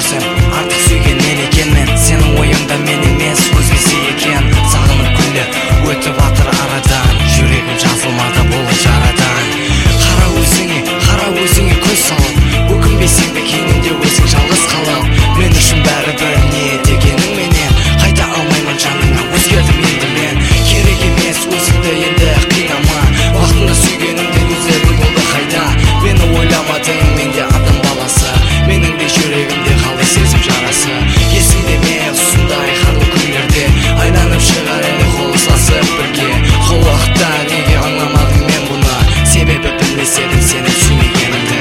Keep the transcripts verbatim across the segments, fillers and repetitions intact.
өзім артық сүйген мен екенмін. Сенің ойыңда мен емес өзгесі екен. Сағынып күлі өтіп атыр арадан, жүрегім жазылмады бұл жарадан. Қара өзіңе, қара өзіңе көз салып, өкінбесең де кейінінде өзің жалғыз қалып. Мен үшін бәрі бір не дегенің менен қайта алмаймын жаныңа, өзгердім енді мен. Керек емес өзіңді енді қинама, уақытында сүйгеніңде көздерің болды қайда. Мені ойламадың, мен де адам баласы, менің де жүрегімде қалды сезім жарасы. Есіңде ме осындай қарлы күндерде айланып шығар енді қол ұстасып бірге. Сол уақытта неге аңламадың мен бұны, себебі білмес едім сені сүймегенімді.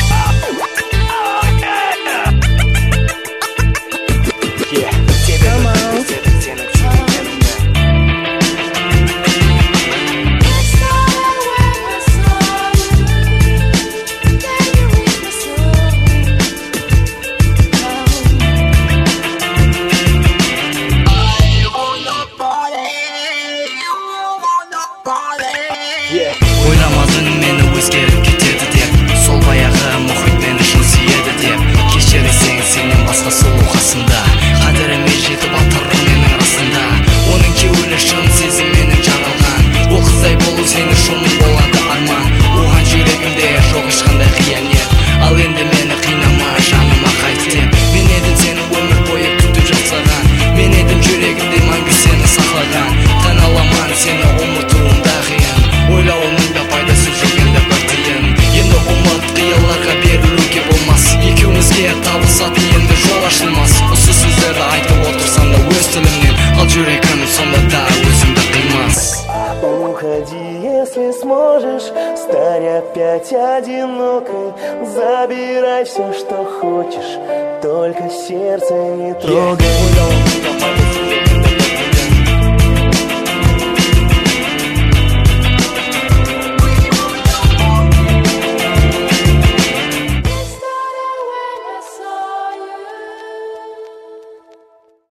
Ойламадың мені өзгеріп кетеді деп, сол баяғы мұхит мені шын сүйеді деп. Кешіресең сенен басқа сұлу қасында, қадіріме жетіп атыр менің расында. Оның кеуілі шын сезім менің жаралған, ол қыздай болу сені шумын болады арман. Оған жүрегімде жоқ ешқандай қиянет, ал енді мені қинама жаныма қайт деп. Мен едім сені өмір бойы күтіп жасаған, мен едім жүрегімде мәңгі сені сақлаған. Таң аламан сені ұмытуымда қиын, ойлауымның да пайдасы жоқ енді бір тиын. Енді ұмыт қияларға берілуге болмас, екеумізге табысатын енді жол ашылмас. Осы сөздерді айтып отырсам да өз тілімнен, ал жүрегім сонда да өзіңді қимас. Уходи, если сможешь, стань опять одинокой. Забирай все, что хочешь, только сердце не трогай.